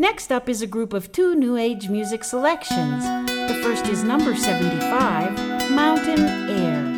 Next up is a group of two New Age music selections. The first is number 75, Mountain Air.